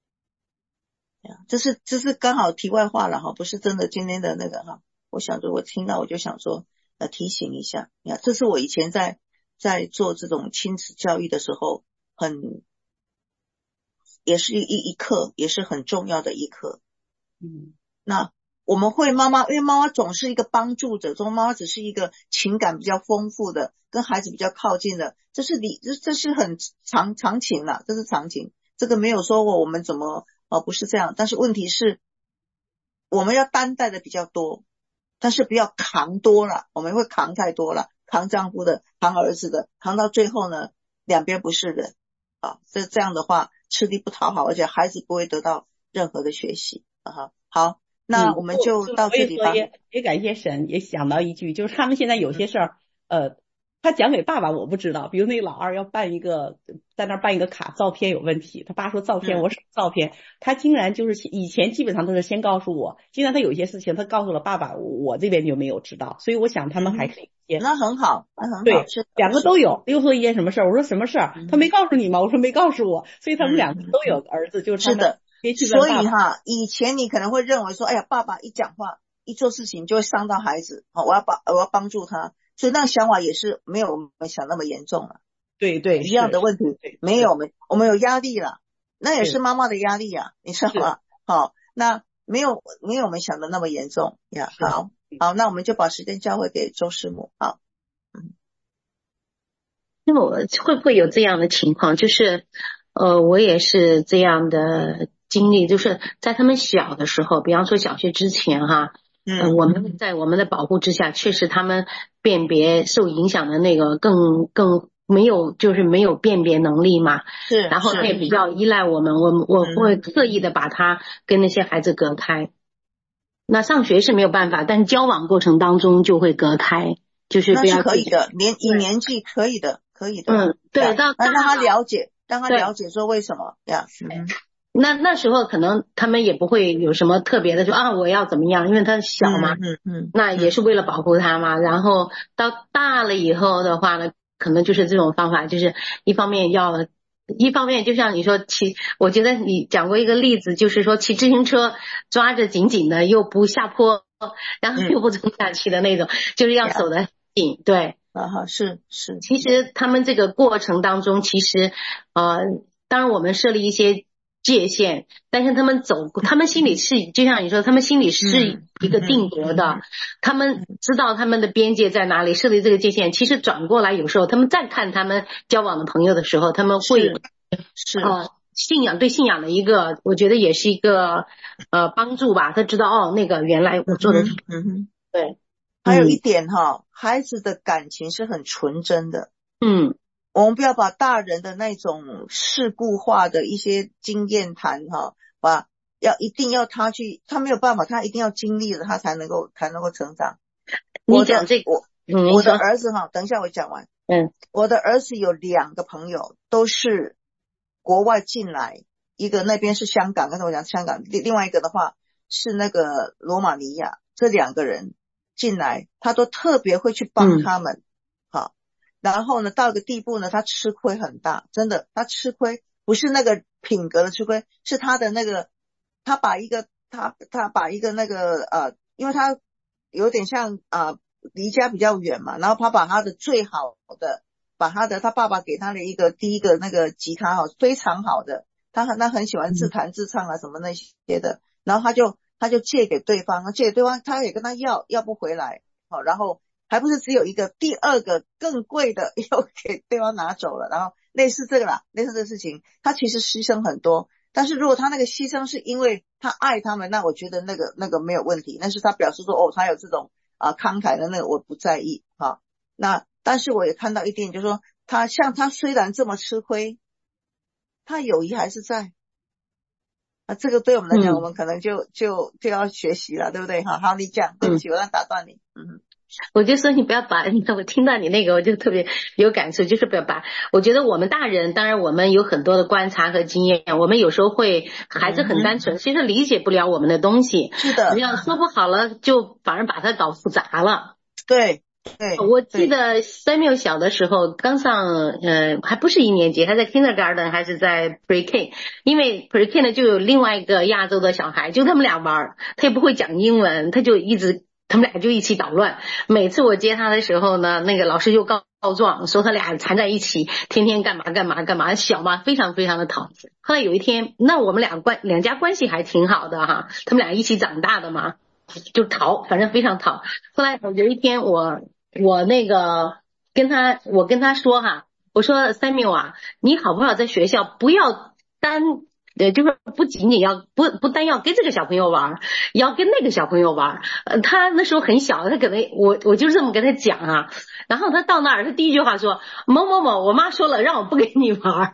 这是这是刚好题外话了哈，不是真的今天的那个哈。我想着我听到我就想说呃提醒一下，你看这是我以前在在做这种亲子教育的时候很也是一一课，也是很重要的一课。 嗯， 那我们会妈妈，因为妈妈总是一个帮助者，中妈妈只是一个情感比较丰富的，跟孩子比较靠近的，这是理这这是很常常情啦，这是常情，这个没有说过我们怎么呃不是这样，但是问题是我们要担待的比较多，但是不要扛多了，我们会扛太多了，扛丈夫的，扛儿子的，扛到最后呢两边不是人啊，这这样的话吃力不讨好，而且孩子不会得到任何的学习啊。好，那我们就到这里吧。 嗯、也也感谢神，也想到一句，就是他们现在有些事儿，呃，他讲给爸爸我不知道，比如那个老二要办一个，在那儿办一个卡，照片有问题，他爸说照片，我说照片，他竟然就是以前基本上都是先告诉我，现在他有些事情他告诉了爸爸，我这边就没有知道，所以我想他们还可以。 嗯、那很好，那很好， 对，两个都有。又说一件什么事儿，我说什么事儿？他没告诉你吗？我说没告诉我，所以他们两个都有儿子，就是他们。 是的。所以哈，以前你可能会认为说，哎呀，爸爸一讲话一做事情就会伤到孩子，我要帮我要帮助他，所以那个想法也是没有我们想那么严重了。 对对， 一样的问题，没有我们我们有压力了，那也是妈妈的压力呀，你知道吗？好，那没有没有我们想的那么严重呀。好，好，那我们就把时间交回给周师母。好，嗯， 那我会不会有这样的情况？就是呃，我也是这样的经历，就是在他们小的时候，比方说小学之前哈，嗯、呃，我们在我们的保护之下，确实他们辨别受影响的那个更更没有，就是没有辨别能力嘛， 是， 然后他也比较依赖我们，我我会刻意的把他跟那些孩子隔开。那上学是没有办法，但是交往过程当中就会隔开，就是不要。 那是可以的，年以年纪可以的，可以的。 嗯，对，到让他了解。让他了解说为什么呀？嗯， 那那时候可能他们也不会有什么特别的说啊我要怎么样，因为他小嘛， 嗯嗯， 那也是为了保护他嘛。然后到大了以后的话呢，可能就是这种方法，就是一方面要，一方面就像你说骑，我觉得你讲过一个例子，就是说骑自行车抓着紧紧的又不下坡，然后又不冲下去的那种，嗯、就是要守得紧，对。 啊，是是， 其实他们这个过程当中，其实呃，当然我们设立一些界限，但是他们走，他们心里是，就像你说，他们心里是一个定夺的，嗯、他们知道他们的边界在哪里，设立这个界限。其实转过来，有时候他们再看他们交往的朋友的时候，他们会是呃信仰对信仰的一个，我觉得也是一个呃帮助吧。他知道哦，那个原来我做的， 嗯嗯， 对。 还有一点哈，孩子的感情是很纯真的。 嗯， 我们不要把大人的那种世故化的一些经验谈哈，把要一定要他去，他没有办法，他一定要经历了，他才能够才能够成长。 你讲这个， 我嗯， 我的儿子哈，等一下我讲完。 嗯， 我的儿子有两个朋友都是国外进来，一个那边是香港，刚才我讲香港，另另外一个的话是那个罗马尼亚，这两个人。 进来，他都特别会去帮他们，好、嗯，然后呢，到一个地步呢，他吃亏很大，真的，他吃亏不是那个品格的吃亏，是他的那个，他把一个他他把一个那个呃，因为他有点像啊、呃、离家比较远嘛，然后他把他的最好的，把他的他爸爸给他的一个第一个那个吉他哈，非常好的，他很他很喜欢自弹自唱啊什么那些的，然后他就他就借给对方，借给对方，他也跟他要要不回来，好，然后还不是只有一个，第二个更贵的又给对方拿走了，然后类似这个啦，类似这个事情，他其实牺牲很多，但是如果他那个牺牲是因为他爱他们，那我觉得那个那个没有问题，那是他表示说哦，他有这种啊慷慨的那个我不在意哈。那但是我也看到一点，就是说他像他虽然这么吃亏，他友谊还是在。啊，这个对我们来讲、嗯，我们可能就就就要学习了，对不对？好，好，你讲，对不起，嗯、我要打断你。嗯， 我就说你不要把，我听到你那个，我就特别有感触，就是不要把。我觉得我们大人，当然我们有很多的观察和经验，我们有时候会孩子很单纯，其实理解不了我们的东西。 是的， 你要说不好了，就反而把它搞复杂了。 对。对， 我记得 Samuel 小的时候刚上呃还不是一年级，还在 kindergarten 还是在 pre-K， 因为 pre-K 呢就有另外一个亚洲的小孩，就他们俩玩，他也不会讲英文，他就一直他们俩就一起捣乱。每次我接他的时候呢，那个老师就告告状说他俩缠在一起，天天干嘛干嘛干嘛，小嘛非常非常的讨厌。后来有一天，那我们俩关两家关系还挺好的哈，他们俩一起长大的嘛，就讨，反正非常讨。后来有一天我。我那个跟他，我跟他说哈，我说 Samuel 啊，你好不好在学校不要单，呃，就是不仅仅要不不单要跟这个小朋友玩，也要跟那个小朋友玩。呃，他那时候很小，他可能我我就是这么跟他讲啊。然后他到那儿，他第一句话说某某某，我妈说了让我不跟你玩。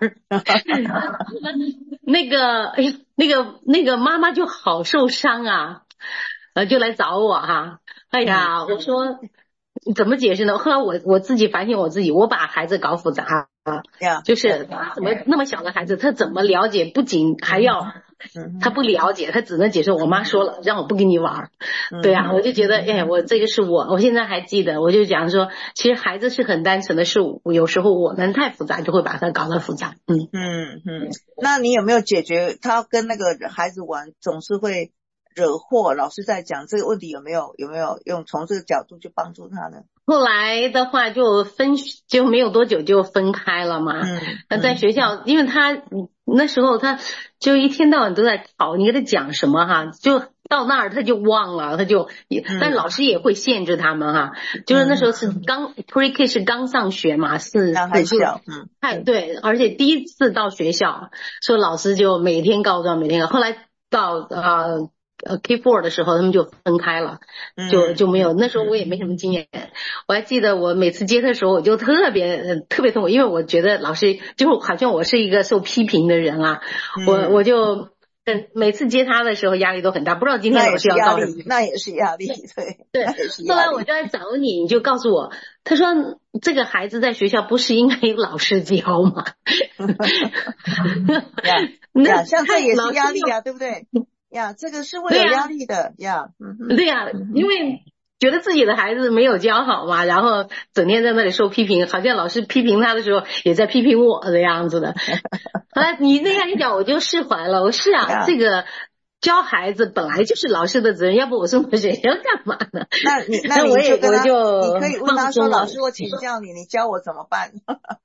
那个哎呀，那个那个妈妈就好受伤啊，呃，就来找我哈。哎呀，我说。怎么解释呢？后来我我自己反省我自己，我把孩子搞复杂了， yeah, 就是怎么那么小的孩子，他怎么了解？不仅还要，他不了解，他只能解释我妈说了让我不跟你玩。对啊，我就觉得，哎，我这个是我，我现在还记得，我就讲说，其实孩子是很单纯的，是有时候我们太复杂，就会把他搞得复杂。嗯嗯嗯。那你有没有解决他跟那个孩子玩总是会惹祸？老师在讲这个问题，有没有有没有用从这个角度去帮助他呢？ 后来的话就分就没有多久就分开了嘛。 嗯， 那在学校，因为他那时候他就一天到晚都在吵，你给他讲什么哈，就到那儿他就忘了，他就，但老师也会限制他们哈，就是那时候是刚 pre-K 是刚上学嘛，是很小，嗯， 太对，而且第一次到学校，所以老师就每天告状，每天告。后来到呃。呃 K 四 的时候他们就分开了，就就没有，那时候我也没什么经验。我还记得我每次接他的时候我就特别、呃、特别痛苦，因为我觉得老师就好像我是一个受批评的人啊，我我就嗯每次接他的时候压力都很大，不知道今天老师要告什么。 那也是压力，对对。后来我就在找你，你就告诉我，他说这个孩子在学校不是应该有老师教吗？ 那像这也是压力啊，对不对？呀，这个是会有压力的呀。 对呀，因为觉得自己的孩子没有教好嘛，然后整天在那里受批评，好像老师批评他的时候也在批评我的样子的。后来你那样一讲，我就释怀了。我是啊，这个教孩子本来就是老师的责任，要不我送到学校干嘛呢？ 那你那你就跟他，你可以问他说：“老师，我请教你，你教我怎么办？”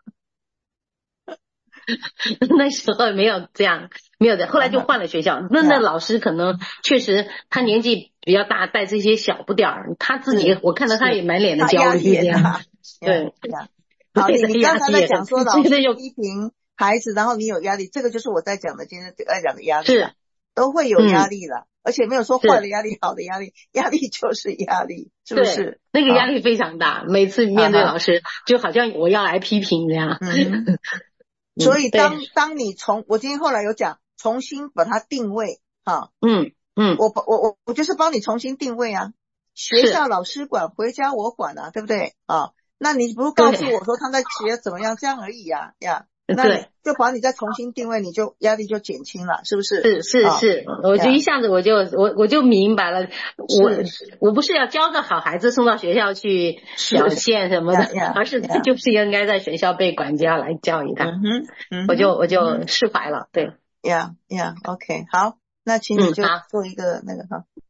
那时候没有这样，没有的。后来就换了学校，那那老师可能确实他年纪比较大，带这些小不点儿，他自己我看到他也满脸的焦虑这样。对， 好，你你刚才在讲说老师批评孩子，然后你有压力，这个就是我在讲的今天在讲的压力， 是都会有压力的，而且没有说坏的压力、好的压力，压力就是压力，是不是？ 那个压力非常大，每次面对老师就好像我要来批评这样。 所以当当你从我今天后来有讲重新把它定位哈， 嗯嗯， 我我我我就是帮你重新定位啊，学校老师管，回家我管啊，对不对啊？那你不是告诉我说他在学怎么样这样而已啊呀？ 那你对， 就把你再重新定位，你就压力就减轻了，是不是？ 是是是，我就一下子我就我我就明白了，我我不是要教个好孩子送到学校去表现什么的，而是他就是应该在学校被管家来教育他。 嗯哼，嗯我就我就释怀了，对。 呀呀 ，OK， 好，那请你就做一个那个哈。